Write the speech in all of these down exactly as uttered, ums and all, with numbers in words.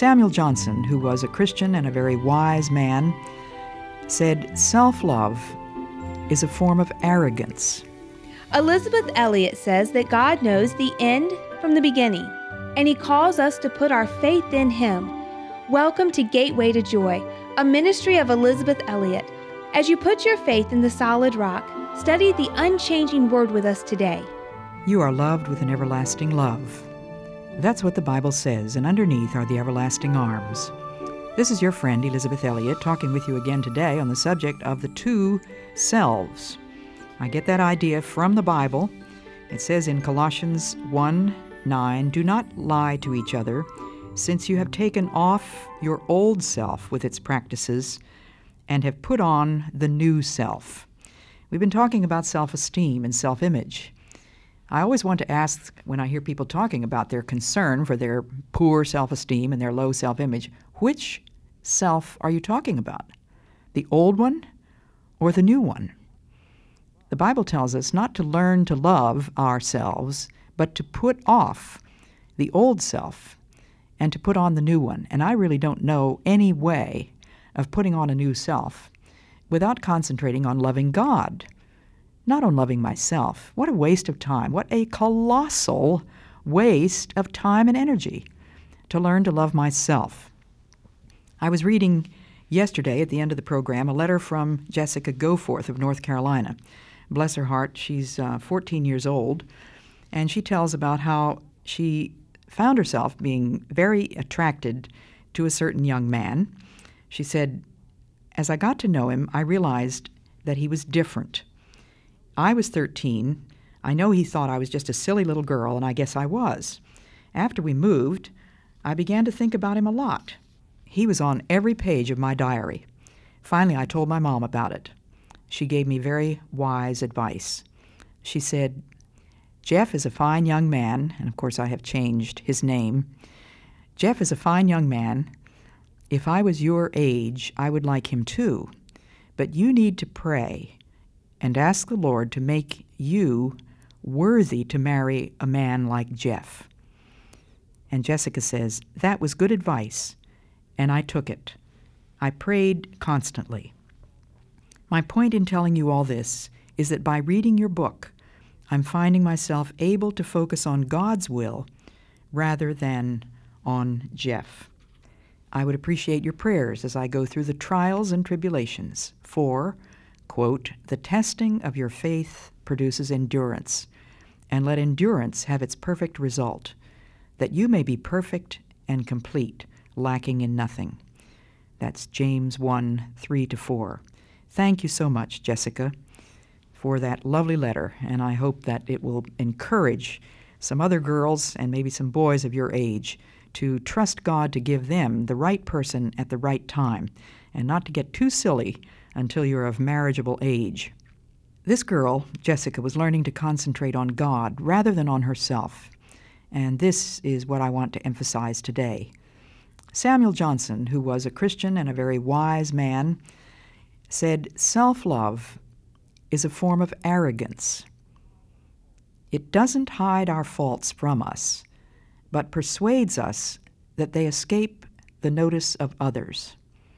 Samuel Johnson, who was a Christian and a very wise man, said, "Self-love is a form of arrogance." Elisabeth Elliot says that God knows the end from the beginning, and He calls us to put our faith in Him. Welcome to Gateway to Joy, a ministry of Elisabeth Elliot. As you put your faith in the solid rock, study the unchanging Word with us today. You are loved with an everlasting love. That's what the Bible says, and underneath are the everlasting arms. This is your friend, Elisabeth Elliot, talking with you again today on the subject of the two selves. I get that idea from the Bible. It says in Colossians one nine, "Do not lie to each other, since you have taken off your old self with its practices and have put on the new self." We've been talking about self-esteem and self-image. I always want to ask, when I hear people talking about their concern for their poor self-esteem and their low self-image, which self are you talking about? The old one or the new one? The Bible tells us not to learn to love ourselves, but to put off the old self and to put on the new one. And I really don't know any way of putting on a new self without concentrating on loving God, not on loving myself. What a waste of time. What a colossal waste of time and energy to learn to love myself. I was reading yesterday at the end of the program a letter from Jessica Goforth of North Carolina. Bless her heart, she's uh, fourteen years old, and she tells about how she found herself being very attracted to a certain young man. She said, "As I got to know him, I realized that he was different. I was thirteen. I know he thought I was just a silly little girl, and I guess I was. After we moved, I began to think about him a lot. He was on every page of my diary. Finally, I told my mom about it. She gave me very wise advice. She said, 'Jeff is a fine young man,' and of course I have changed his name. 'Jeff is a fine young man. If I was your age, I would like him too. But you need to pray and ask the Lord to make you worthy to marry a man like Jeff.'" And Jessica says, "That was good advice, and I took it. I prayed constantly." My point in telling you all this is that by reading your book, I'm finding myself able to focus on God's will rather than on Jeff. I would appreciate your prayers as I go through the trials and tribulations, for, quote, "The testing of your faith produces endurance, and let endurance have its perfect result, that you may be perfect and complete, lacking in nothing." That's James one, three to four. Thank you so much, Jessica, for that lovely letter, and I hope that it will encourage some other girls and maybe some boys of your age to trust God to give them the right person at the right time, and not to get too silly until you're of marriageable age. This girl, Jessica, was learning to concentrate on God rather than on herself, and this is what I want to emphasize today. Samuel Johnson, who was a Christian and a very wise man, said, "Self-love is a form of arrogance. It doesn't hide our faults from us, but persuades us that they escape the notice of others."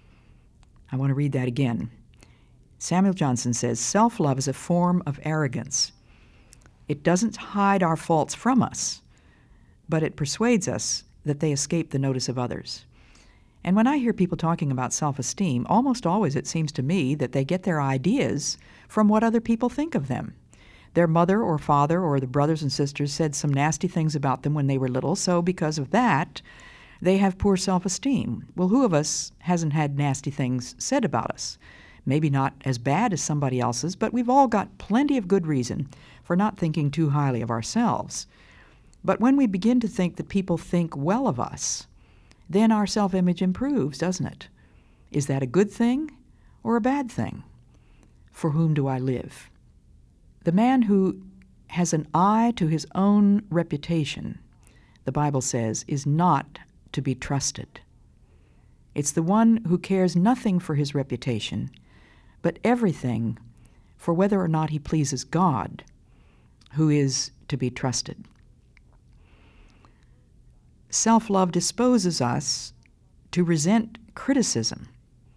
I want to read that again. Samuel Johnson says, "Self-love is a form of arrogance. It doesn't hide our faults from us, but it persuades us that they escape the notice of others." And when I hear people talking about self-esteem, almost always it seems to me that they get their ideas from what other people think of them. Their mother or father or the brothers and sisters said some nasty things about them when they were little, so because of that, they have poor self-esteem. Well, who of us hasn't had nasty things said about us? Maybe not as bad as somebody else's, but we've all got plenty of good reason for not thinking too highly of ourselves. But when we begin to think that people think well of us, then our self-image improves, doesn't it? Is that a good thing or a bad thing? For whom do I live? The man who has an eye to his own reputation, the Bible says, is not to be trusted. It's the one who cares nothing for his reputation, but everything for whether or not he pleases God, who is to be trusted. Self-love disposes us to resent criticism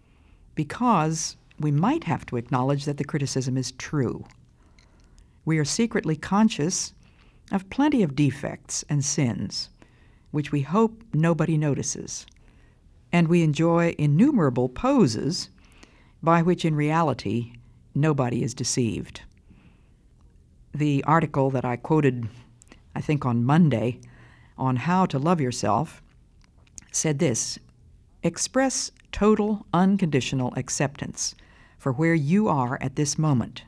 because we might have to acknowledge that the criticism is true. We are secretly conscious of plenty of defects and sins, which we hope nobody notices, and we enjoy innumerable poses by which in reality nobody is deceived. The article that I quoted, I think on Monday, on how to love yourself, said this: express total unconditional acceptance for where you are at this moment.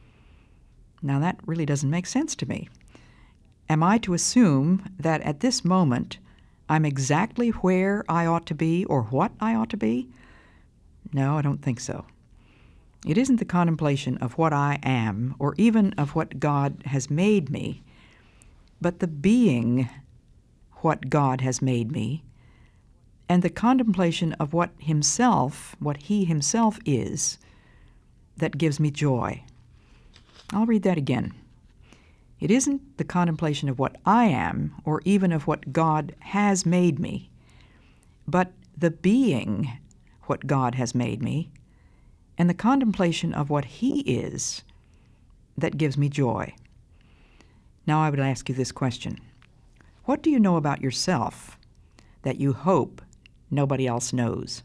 Now that really doesn't make sense to me. Am I to assume that at this moment I'm exactly where I ought to be or what I ought to be? No, I don't think so. It isn't the contemplation of what I am or even of what God has made me, but the being what God has made me and the contemplation of what himself, what he himself is, that gives me joy. I'll read that again. It isn't the contemplation of what I am or even of what God has made me, but the being what God has made me and the contemplation of what he is that gives me joy. Now I would ask you this question: what do you know about yourself that you hope nobody else knows?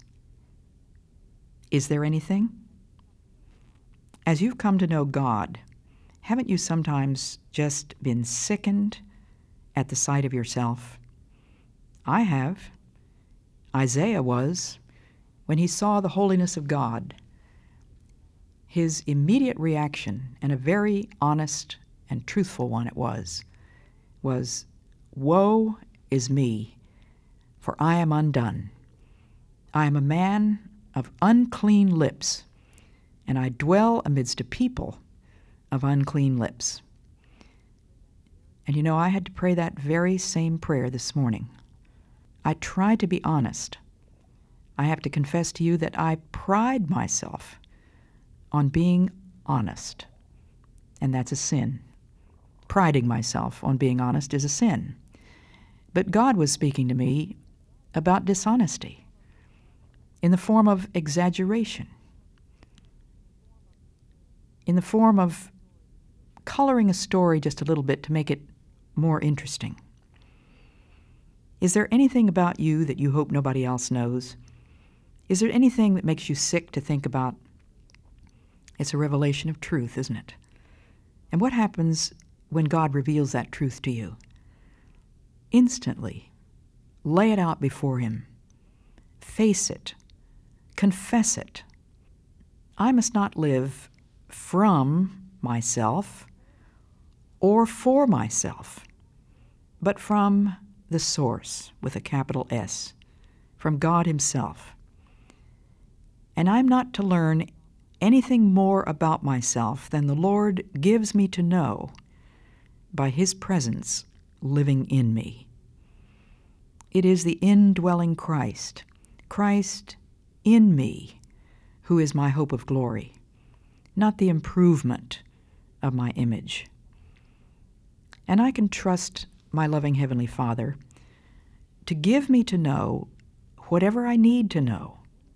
Is there anything? As you've come to know God, haven't you sometimes just been sickened at the sight of yourself? I have. Isaiah was. When he saw the holiness of God, his immediate reaction, and a very honest and truthful one it was, was, "Woe is me, for I am undone. I am a man of unclean lips, and I dwell amidst a people of unclean lips." And you know, I had to pray that very same prayer this morning. I try to be honest. I have to confess to you that I pride myself on being honest, and that's a sin. Priding myself on being honest is a sin. But God was speaking to me about dishonesty in the form of exaggeration, in the form of coloring a story just a little bit to make it more interesting. Is there anything about you that you hope nobody else knows? Is there anything that makes you sick to think about? It's a revelation of truth, isn't it? And what happens when God reveals that truth to you? Instantly, lay it out before him. Face it. Confess it. I must not live from myself or for myself, but from the source with a capital S, from God himself. And I'm not to learn anything more about myself than the Lord gives me to know by his presence living in me. It is the indwelling Christ, Christ in me, who is my hope of glory, not the improvement of my image. And I can trust my loving Heavenly Father to give me to know whatever I need to know.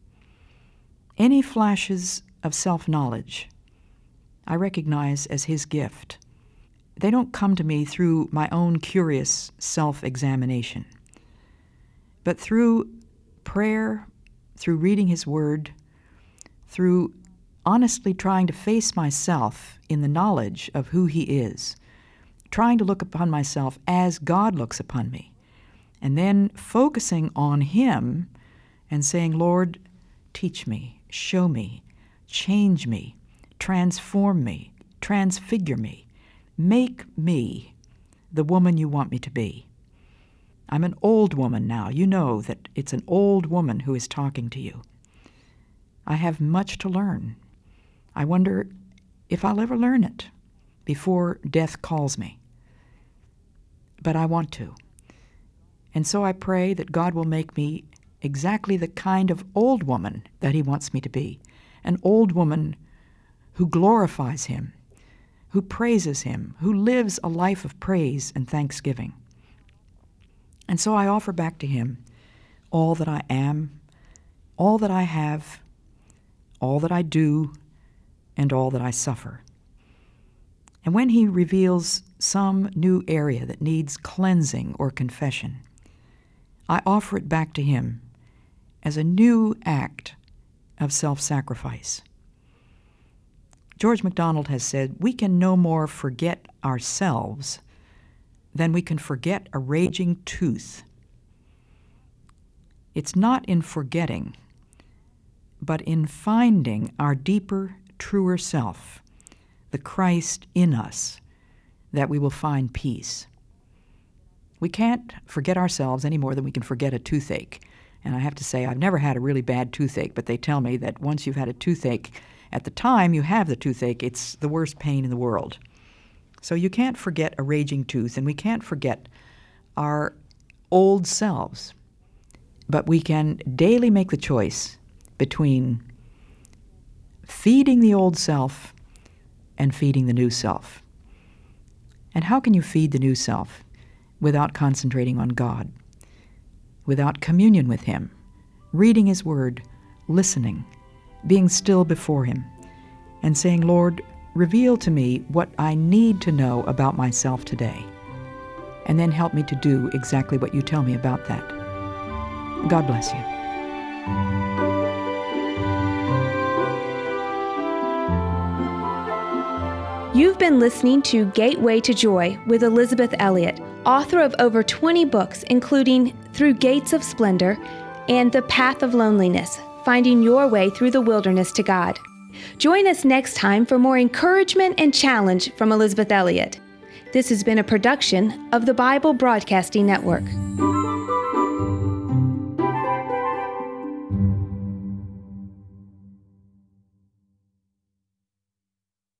Any flashes of self-knowledge I recognize as his gift. They don't come to me through my own curious self-examination, but through prayer, through reading his word, through honestly trying to face myself in the knowledge of who he is, trying to look upon myself as God looks upon me, and then focusing on him and saying, Lord, teach me, show me, change me, transform me, transfigure me, make me the woman you want me to be. I'm an old woman now. You know that it's an old woman who is talking to you. I have much to learn. I wonder if I'll ever learn it before death calls me. But I want to. And so I pray that God will make me exactly the kind of old woman that he wants me to be, an old woman who glorifies him, who praises him, who lives a life of praise and thanksgiving. And so I offer back to him all that I am all that I have, all that I do, and all that I suffer. And when he reveals some new area that needs cleansing or confession, I offer it back to him as a new act of self-sacrifice. George MacDonald has said, we can no more forget ourselves than we can forget a raging tooth. It's not in forgetting, but in finding our deeper, truer self, the Christ in us, that we will find peace. We can't forget ourselves any more than we can forget a toothache. And I have to say, I've never had a really bad toothache, but they tell me that once you've had a toothache, at the time you have the toothache, it's the worst pain in the world. So you can't forget a raging tooth, and we can't forget our old selves. But we can daily make the choice between feeding the old self and feeding the new self. And how can you feed the new self without concentrating on God, without communion with him, reading his word, listening, being still before him, and saying, Lord, reveal to me what I need to know about myself today, and then help me to do exactly what you tell me about that. God bless you. You've been listening to Gateway to Joy with Elisabeth Elliot, author of over twenty books, including Through Gates of Splendor and The Path of Loneliness, Finding Your Way Through the Wilderness to God. Join us next time for more encouragement and challenge from Elisabeth Elliot. This has been a production of the Bible Broadcasting Network.